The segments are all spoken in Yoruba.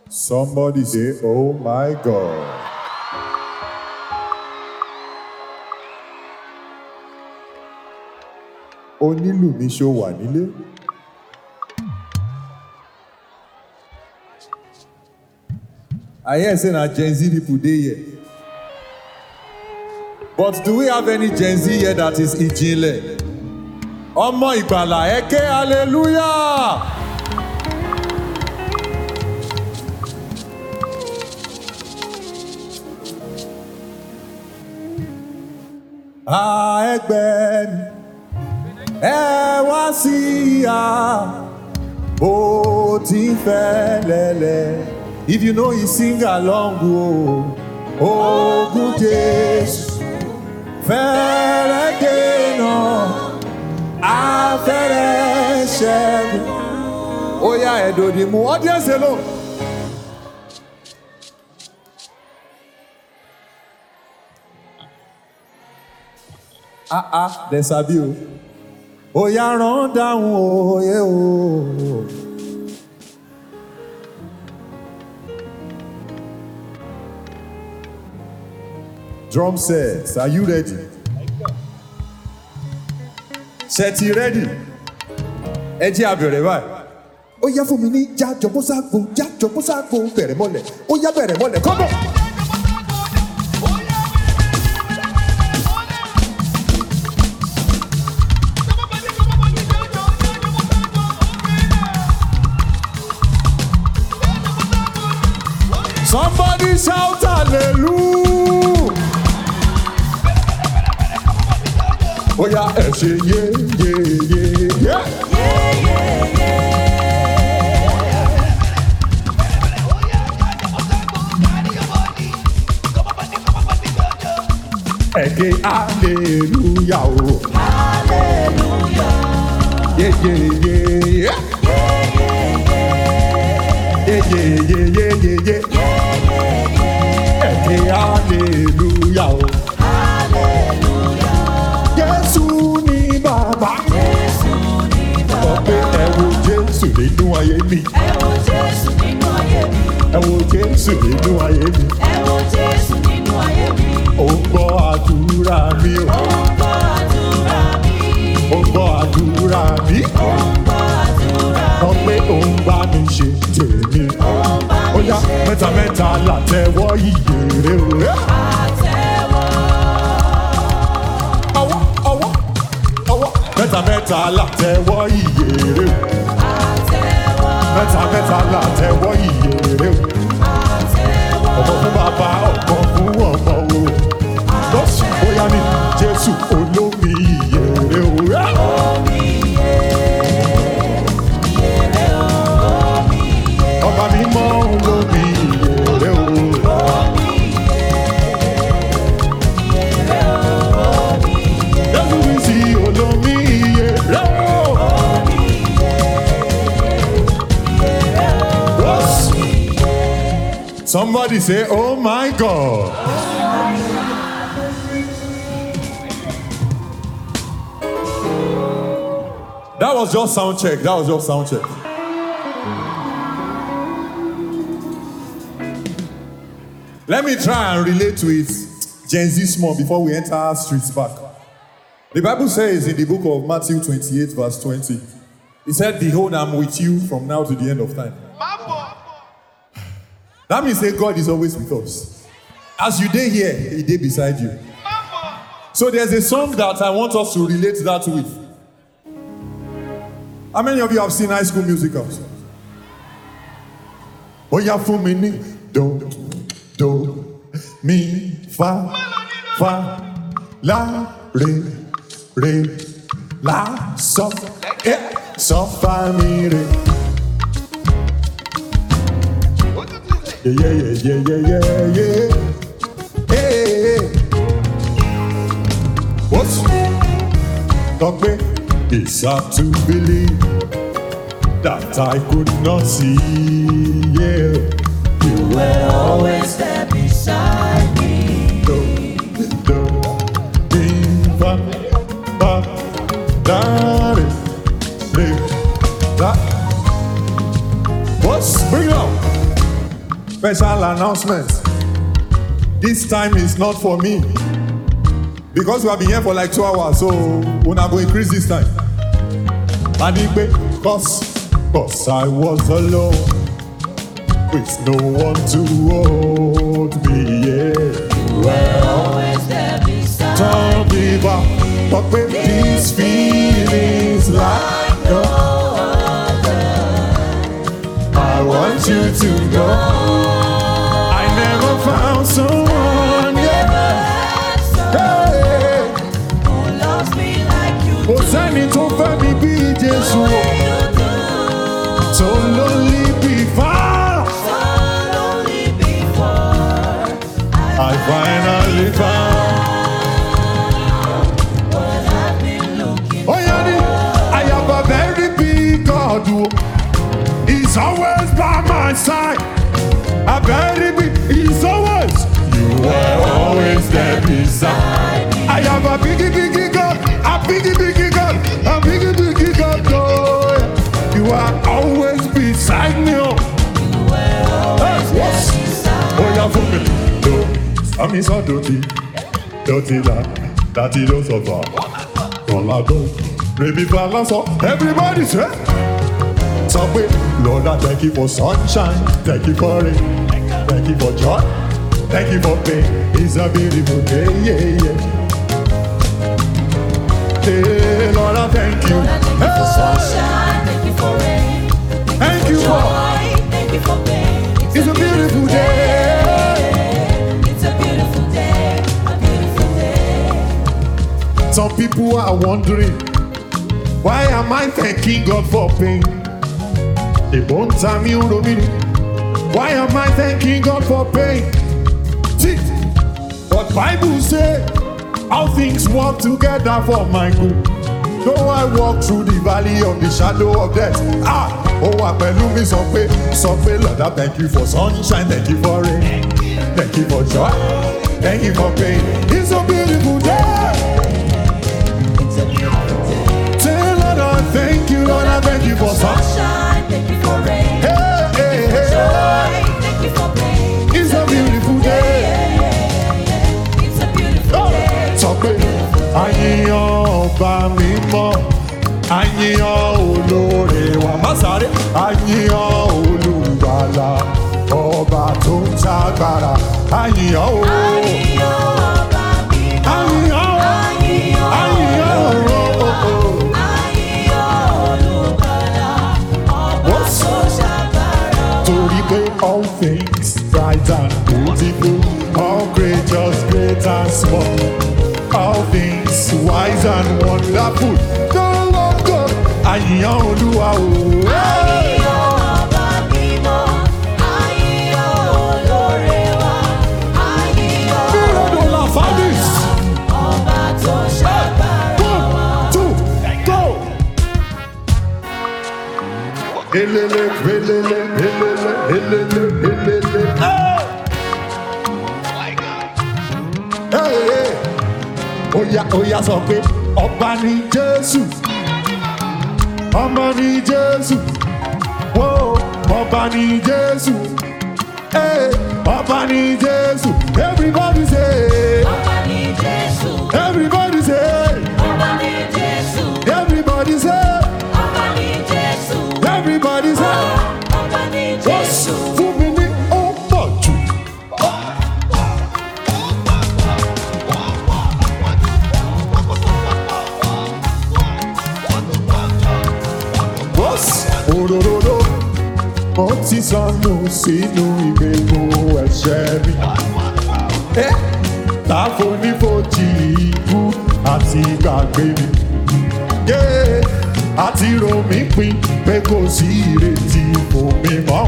Somebody say, oh my God. Onílù mi ṣó wà nílé. I hear say na Gen Z people dey here. But do we have any Gen Z here that is ìjìnlẹ̀? Ọmọ ìgbàlà ẹ ké hallelujah. Ẹgbẹ́ mi, ẹ wá sí ìhà bó ti fẹ́ lẹ́lẹ́. If you know you sing along, Ogun Jésù fẹ́rẹ̀ dènà afẹ́rẹ́ ṣẹ́gun. Ó yá ẹ̀dòdì mú audience alone. Dẹ̀ sàbí o. Ó yá rán dáhùn òye o. Drum sets, are you ready? Ṣé ti ready? Ẹ jẹ́ a bẹ̀rẹ̀ báyìí. Ó yá fún mi ní jájọpọ́ságbó bẹ̀rẹ̀ mọ́lẹ̀. Ó yá bẹ̀rẹ̀ mọ́lẹ̀, come on. Somebody shout hallelujah. Oh yeah, ẹ ṣe yé yé yé yé. Ẹ ké hallelujah o. Hallelujah. Yé yé yé yé. Yé yé yé yé yé yé. Ẹ ké hallelujah o. Jésù ni bàbá. Jésù ni bàbá. Sọ pé ẹ wo Jésù nínú ayé mi. Ẹ wo Jésù nínú ayé mi. Ẹ wo Jésù nínú ayé mi. Ẹ wo Jésù nínú ayé mi. Ó ń gbọ́ àdúrà mi o. Ó ń gbọ́ àdúrà mi. Ó ń gbọ́ àdúrà mi. Ó ń gbọ́ àdúrà mi. Sọ pé ó ń bá mi ṣe tèmi. Ó ń bá mi ṣe. Ó yá mẹ́ta mẹ́ta látẹ̀wọ́ ìyèrè o. Àtẹ́wọ́. Ọwọ́ mẹ́ta mẹ́ta látẹ̀wọ́ ìyèrè o. Àtẹ́wọ́. Mẹ́ta mẹ́ta látẹ̀wọ́ ìyèrè o. Àtẹ́wọ́. Ọmọ fún bàbá, ọmọ fún ọmọ o. Lọ́sì bóyá ní Jésù olómi ìyèrè o. Omi yé. Ìyèrè o. Omi yé. Ọba mímọ́ olómi ìyèrè o. Omi yé. Ìyèrè o. Omi yé. Jésù mi sí olómi ìyèrè o. Omi yé. Ìyèrè o. Lọ́sì. Somebody say, oh my God. That was just sound check. That was just sound check. Let me try and relate to it Gen Z small before we enter our streets back. The Bible says in the book of Matthew 28 verse 20, it said, behold, I'm with you from now to the end of time. That means that God is always with us. As you day here, He day beside you. So there's a song that I want us to relate that with. How many of you have seen High School Musicals? Oh yeah, for me, do, mi, fa, la, re, la, so, fa, mi, re. Yeah. Hey. What's talk me? It's hard to believe that I could not see. Yeah, You were always there beside me. What's bring it on? Special announcement. This time is not for me. Because we have been here for like 2 hours, so we're not going to increase this time. Cause I was alone with no one to hold me, yeah. You were always there beside Tell me but with these feelings like no no, other. I want you to know I never found someone, Never yeah. had someone Hey, who loves me like you kò do. sẹ́ni tó fẹ́ mi bí Jésù, The way you do. tó lonely before So lonely before I finally found. what I've been looking Oh, Yanni, I have a very big God who is always by my side. A very big, he's always. You were always there beside. I have a biggie God, a biggie God, a biggie God. Oh, yeah. You are always beside me. Oh, You were always hey, there what? beside Oh, yeah, for me. I'm so dirty, that he don't suffer. All I do, baby, balance up. Everybody say, somewhere, Lord, I thank you for sunshine, thank you for rain, thank you for joy, thank you for pain. It's a beautiful day, yeah, yeah. Hey, Lord, I thank you. Lord, I thank you for Hey, sunshine, thank you for rain, thank you for. joy, thank you for pain. It's a beautiful day. It's a beautiful day, a beautiful day. Some people are wondering, why am I thanking God for pain? They won't tell me why am I thanking God for pain? See, but Bible say all things work together for my good. Though I walk through the valley of the shadow of death. I pẹ̀lú mi sọ pé Lord, I thank you for sunshine, thank you for rain, thank you for joy, thank you for pain. It's a beautiful day. It's a beautiful day. Say, Lord, I thank you, Lord, I thank you for sunshine. Sunshine, thank you for rain, Hey, hey, hey. joy, thank you for pain. It's a beautiful day. It's a beautiful day. Sọ pé àyìnyàn ọba mímọ́, àyìnyàn olóore wa má sáré, àyìnyàn olùgbàlà, ọba tó ń ṣàgbára, àyìnyàn o. Àyìnyàn ọba mímọ́, Àyìnyàn o. àyìnyàn Àyìnyàn o. àyìnyàn olùgbàlà, ọba tó ṣàgbára. Torí pé all things bright and beautiful, all creatures great and small, all things wise and wonderful. Go, go, àyìnyàn Olúwa o. Àyìnyàn ọba mímọ́, àyìnyàn olóore wa, àyìnyàn Míròdò la fábís. ọba tó ṣàgbára wa. 1, 2, go. Elele, elele, elele, elele, elele. Hey, hey. Oya sọ pé ọba ni Jésù, ọmọ ni Jésù, whoa, ọba ni Jésù, hey, ọba ni Jésù. Everybody say, Ọba ni Jésù, everybody say, ọba ni Jésù, everybody say, ọba ni Jésù, everybody say. ọba ni What's Jésù. fún mi ní ó pọ̀ jù? What's òróró? Mo ti sọnù sínú ìgbèkùn ẹ̀ṣẹ̀ mi. Láfonífojì ikú àti gbàgbé mi. Àti rò mí pin pé kò sí ìrètí fún mi mọ́.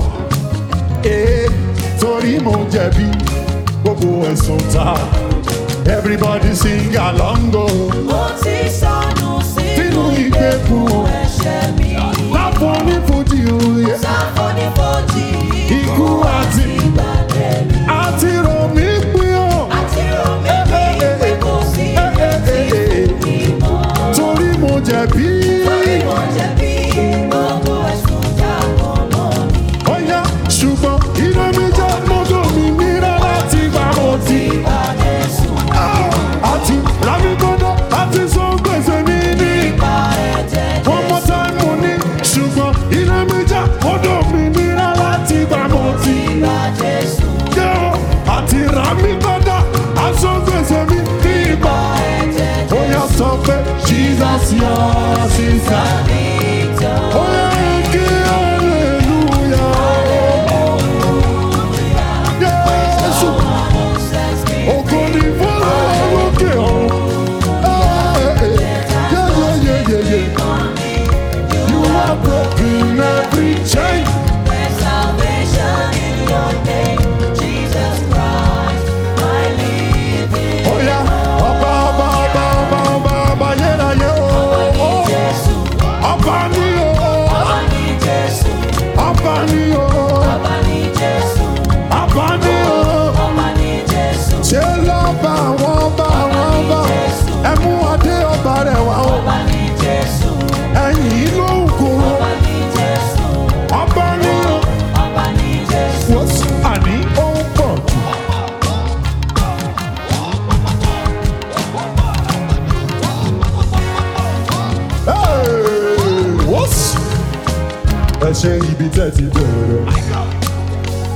Torí mo jẹ̀bi gbogbo ẹ̀sùn ta. Everybody sing along o. Mo ti sọnù sínú Sínú ìgbèkùn ẹ̀ṣẹ̀ mi. láfonífojì òye. Sáfonífojì Ikú àti ìgbàgbé mi. àti rò mí pin o. Àti rò mí pé kò sí ìrètí fún mi mọ́. Torí mo jẹ̀bi. Torí mo jẹ̀bi gbogbo ẹ̀sùn jábọ̀ mọ́ mi. Ó yá ṣùgbọ́n iná mi jẹ́.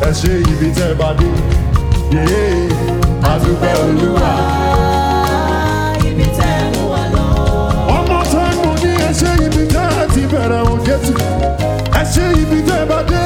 ẹ ṣe ibi tẹ́ bá dé. Adúpẹ́ Olúwa. Ibi tẹ́ mú wa lọ. Ọmọ tẹ́ mo ní ẹ ṣe ibi tẹ́ ti bẹ̀rẹ̀ òun Jésù. Ẹ ṣe ibi tẹ́ bá dé.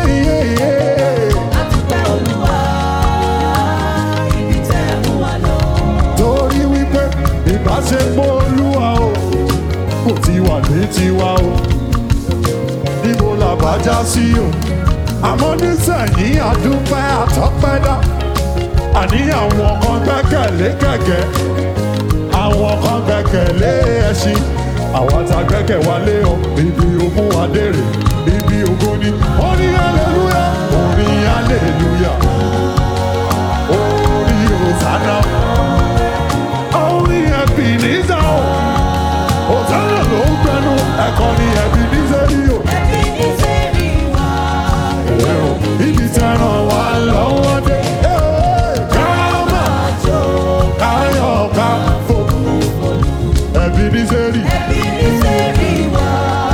Adúpẹ́ Olúwa. Ibi tẹ́ mú wa lọ. Torí wípé ìbáṣepọ̀ Olúwa o kò ti wà ní tiwa o. Níbo la bá já sí o? Àmọ́ nísẹ̀yìn àdúpẹ́ àtọ́pẹ́dá. Àní àwọn kan gbẹ́kẹ̀lé kẹ̀kẹ́, àwọn kan gbẹ́kẹ̀lé ẹṣin, àwọn tá gbẹ́kẹ̀ wálé o. Ibi ogún wa dèrè, ibi ogún ni. Orin hallelujah, orin hallelujah, orin hosanna, orin Ebenezer o. Hosanna ló ń gbẹnu ẹ̀kọ́ ni Ebenezer rí o. Ebenezer rí wa. Ibi tẹ̀ràn wá lọ́wọ́ dé. Ebenezer rí wa.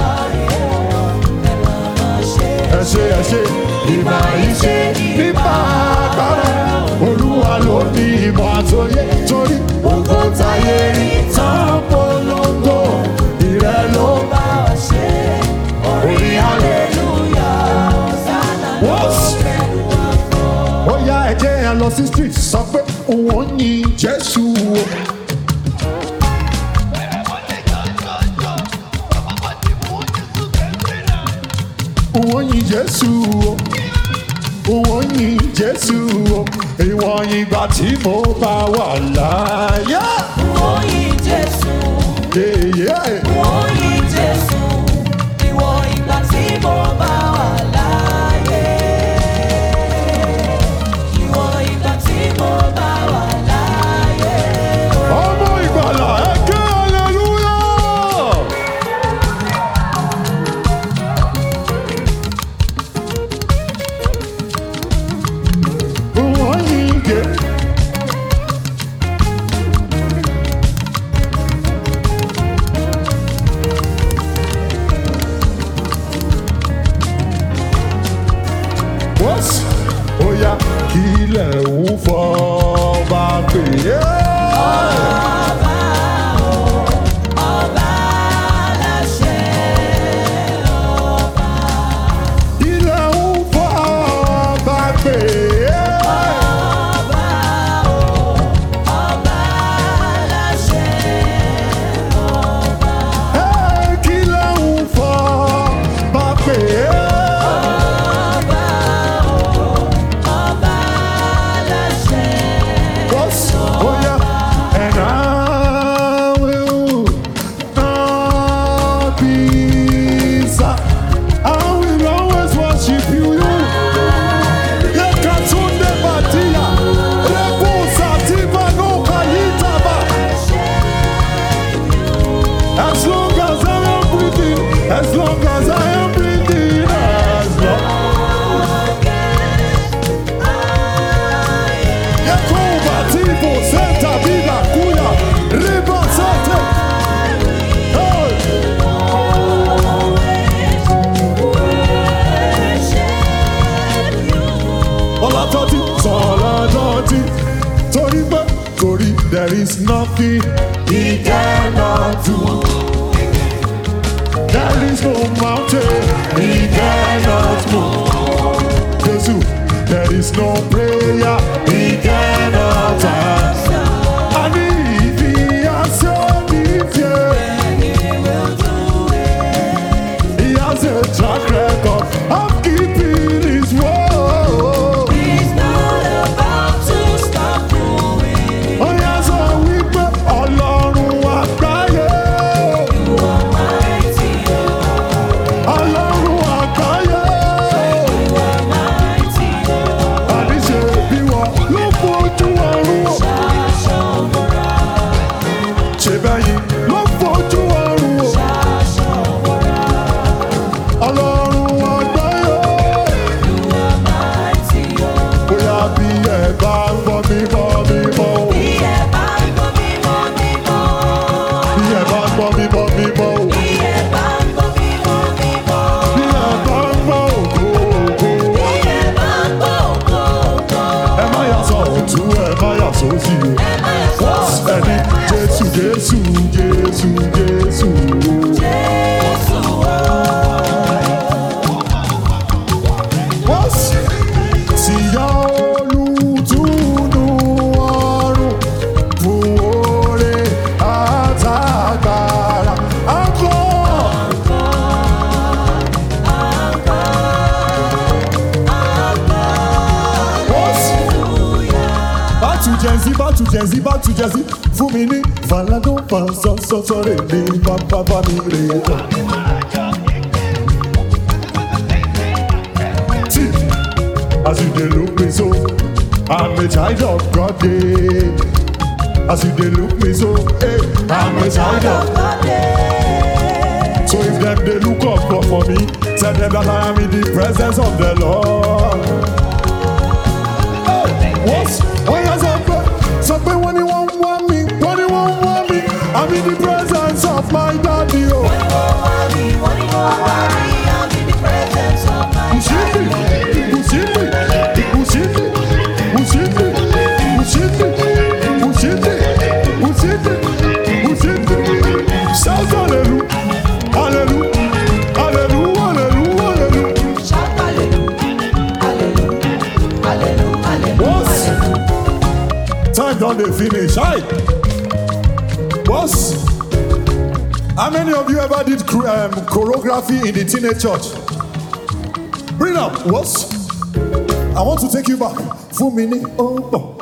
ẹ ṣe ìmọ̀ ìṣe nípa agbára Olúwa ló ní ìmọ̀ àtòyé torí ògo táyé rí tán polongo ìrẹ́ ló bá Bá ọ ṣe orin hallelujah. Hosanna ló fẹ́nu wa fọ́. ó yá ẹ jẹ́ ẹ lọ sí street sọ pé òun ò yin Jésù o. Òun yin Jésù o, òun yin Jésù o, ìwọ̀n ìgbà tí mo bá wà láyé. Oyin Jésù. Oyin Jésù. Ìwọ ìgbà tí mo bá wà láyé. Ìwọ ìgbà tí mo bá wà láyé. Ọmọ ìgbàlà ẹ ké hallelujah. Òun yin Jésù. Wọ́s ó yá kílẹ̀ ń fọ́ bá pè é. Ọba aláṣẹ. Ilẹ̀ ń fọ́ bá pè é. Ọba aláṣẹ. Kílẹ̀ ń fọ́ bá pè é. Ọba aláṣẹ. Wọ́s ó yá and I will not be sad. I will always worship you. Yekatunde batia, rebusa tivano kayitaba. As long as I am breathing, as long as I am breathing, as long. Yakuba tivo senta vida kuya, riba sete. Hey. Ọlátọ́tí, torí there is nothing he cannot do. There is no mountain he cannot move. Jesus, there is no prayer he cannot answer. And if he answers me, he has a track record of keeping his word. He's not about to stop doing. Ó yá sọ wípé Ọlọ́run àgbáyé. You are mighty, Ọlọ́run àgbáyé. you are mighty. Àníṣe bí wọ́n ló fojú Z, back to Gen Z, back to Gen Z. Fumini, Valado, Fansa, Sotore, Papa, Mire. See, as you dey look me so, I'm a child of God. As you dey look me so, I'm a child of God. So if them they look up for me, tell them that I am in the presence of the Lord. What? Why is that? Something when you want me, when you want me, I'm in the presence of my daddy. Oh. When you want me, I'm in the presence of my daddy. Shout hallelujah, hallelujah, hallelujah, hallelujah. Shout hallelujah, hallelujah, hallelujah, hallelujah. Time done they finish. Hi. Boss. How many of you ever did choreography in the teenage church? Bring it up. What? I want to take you back. Fumini. Oh,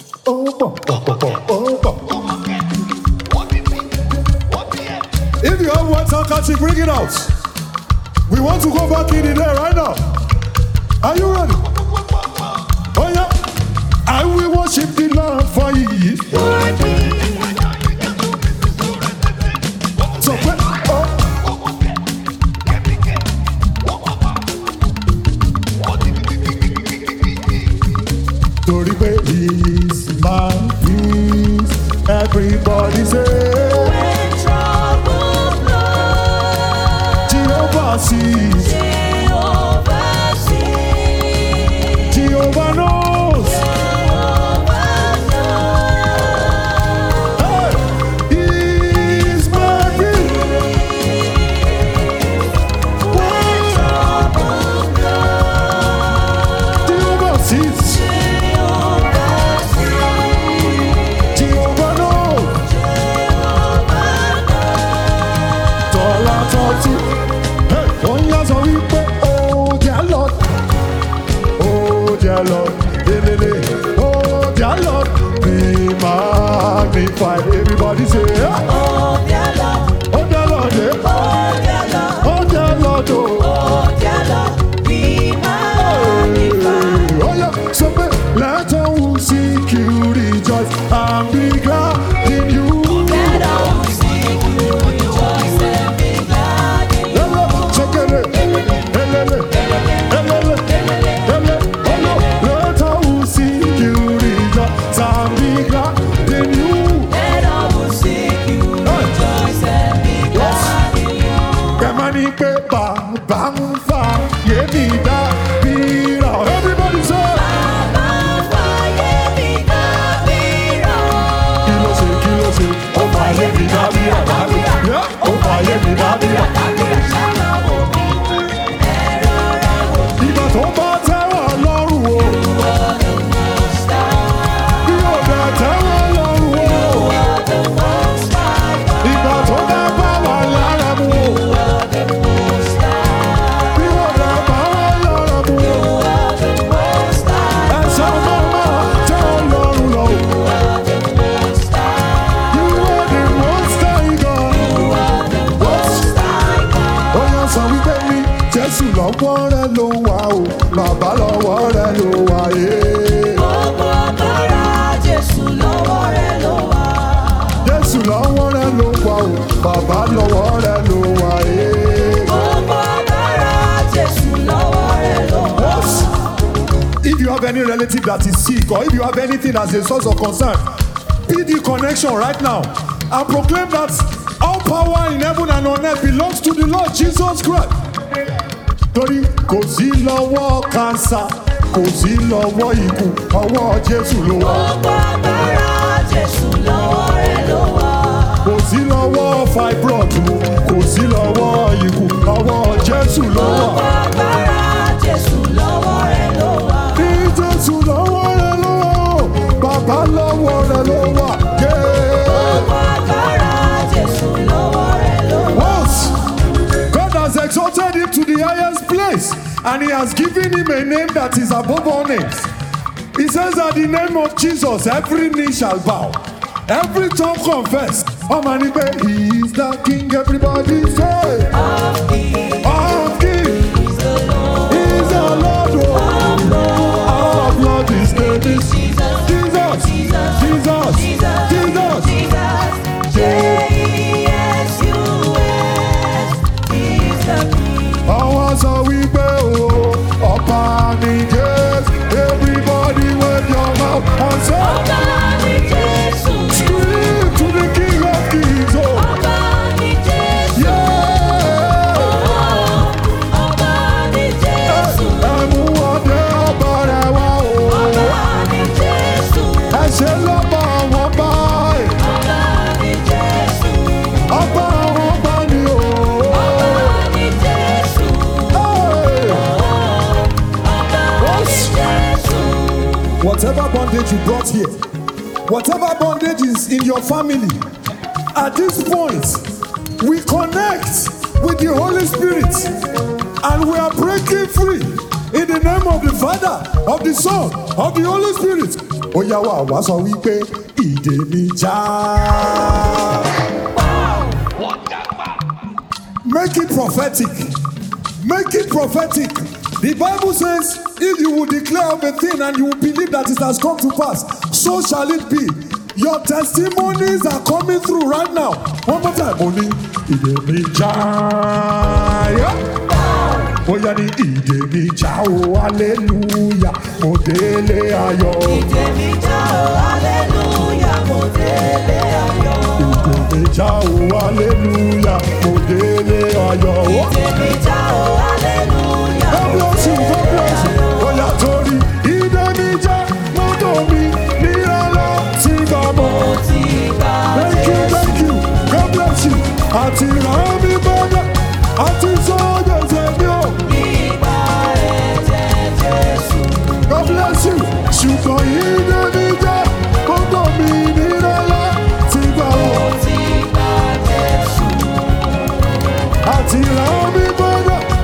If you have one handkerchief, bring it out. We want to go back in there right now. Are you ready? Oh yeah. I will worship the Lord for you. So Tori pe is my peace. Everybody say. When trouble blows, Jehovah sees. Jehovah sees. Jehovah knows. Hey, he is my peace. When trouble blows, Jehovah sees. Jehovah sees. Jehovah knows. Tọ́lá tọ́tí. Hey, wọ́n yá sọ wípé, oh dear Lord. Oh dear Lord. Lelele. Oh dear Lord. Be magnified. Everybody say, ah. Oh, dear Lord, Oh dear Lord. Eh. oh, dear Lord, Oh dear Lord. Oh. oh, dear Lord, be magnified. Oh yeah. So let all who seek you rejoice and be glad in you. Let all who seek you rejoice and be glad in you. Let all who seek you rejoice and be glad in you. Let all who seek you rejoice and be glad in you. Kẹ́mání pé bàbá ń fa yémi dá bírà. Everybody say. Bàbá fàyè mi dábìrà. Kí ló ṣe? Ó fàyè mi dá bírà dábìrà. Ó fàyè mi dá bírà. Ṣáná wò mí, ẹ̀rọ rẹ̀ wò mí. Ìgbà tó bá tẹ́wọ̀ lọ́rùn o. You are the most high. Bí ó bẹ̀ tẹ́wọ̀ lọ́rùn o. You are the most high. Ìgbà tó bá bá wà lára mu o. You are the most high. Bí ó bẹ̀ bá wà lára mu o. You are the most high. Ẹ̀sẹ̀ ọmọ máa tẹ́wọ̀ lọ́rùn lọ. You are the most high. You are the most high God. You are the most high God. Ó yá sọ wípé ní Jésù lọ́wọ́ rẹ ló wà o. Bàbá lọ́wọ́ rẹ ló wà yé. Gbogbo agbára Jésù lọ́wọ́ rẹ̀ ló wà. Jésù lọ́wọ́ rẹ ló wà o. Bàbá lọ́wọ́ rẹ ló wà yé. Gbogbo agbára Jésù lọ́wọ́ rẹ̀ ló wà. If you have any relative that is sick or if you have anything as a source of concern, be the connection right now and proclaim that all power in heaven and on earth belongs to the Lord Jesus Christ. Torí kò sí lọ́wọ́ cancer, kò sí lọ́wọ́ ikú, ọwọ́ Jésù ló wà. Gbogbo agbára Jésù lọ́wọ́ rẹ̀ ló wà. Kò sí lọ́wọ́ fibroid, kò sí lọ́wọ́ ikú, ọwọ́ Jésù ló wà. Gbogbo agbára Jésù lọ́wọ́ rẹ̀ ló wà. Ní Jésù lọ́wọ́ rẹ ló wà o, bàbá lọ́wọ́ rẹ ló wà. Gbogbo agbára Jésù lọ́wọ́ rẹ̀ ló wà. Once God has exalted him to the highest place and he has given him a name that is above all names. He says that the name of Jesus, every knee shall bow, every tongue confess. How many He is the King? Everybody say, Of kings, of kings, He's the Lord. He's the Lord. Of Lord, His name is Jesus, Jesus, Jesus, Jesus, Jesus, Jesus. Jesus. J-E-S-U-S. He's the King. Àwọn sọ wípé o, ọba ni Jésù. Everybody wave your mouth and say, Ọba ni Jésù. scream to the King of Kings. Oh, Ọba ni Jésù. yeah. Ọba ni Jésù. Ẹ̀mú ọdẹ ọba rẹ̀ wá o. Ọba ni Jésù. Ẹ ṣe lọ́ba àwọn báyìí. Ọba ni Jésù. Ọba àwọn bá ní o. Ọba ni Jésù. Hey. Ọba ni Jésù. Whatever bondage you brought here, whatever bondage is in your family, at this point, we connect with the Holy Spirit and we are breaking free in the name of the Father, of the Son, of the Holy Spirit. Oya wa wá sọ wípé ìdè mi já. Make it prophetic. Make it prophetic. The Bible says, if you will declare of a thing and you will believe that it has come to pass, so shall it be. Your testimonies are coming through right now. One more time. Only ìdè mi já. Oya ni ìdè mi já o, hallelujah. Mo délé ayọ̀. Ìdè mi já o, hallelujah. Mo délé ayọ̀. Ìdè mi já o, hallelujah. Mo délé ayọ̀. Ìdè mi já o, hallelujah. God bless you, God bless you. Oya torí ìdè mi já mọ́tò mi ní ọlọ́ tí bá mọ́. Mo ti gbà Thank you, thank you. God bless you. Àti ràn mí bọ́dọ̀, àti sọ́jọ́ sẹ́mi o. nígbà ẹ̀jẹ̀ Jésù. God bless you. Ṣùgbọ́n ìdè mi já mọ́tò mi ní ọlọ́ tí bá Mo mọ́. ti gbà Jésù. Àti ràn mí bọ́dọ̀,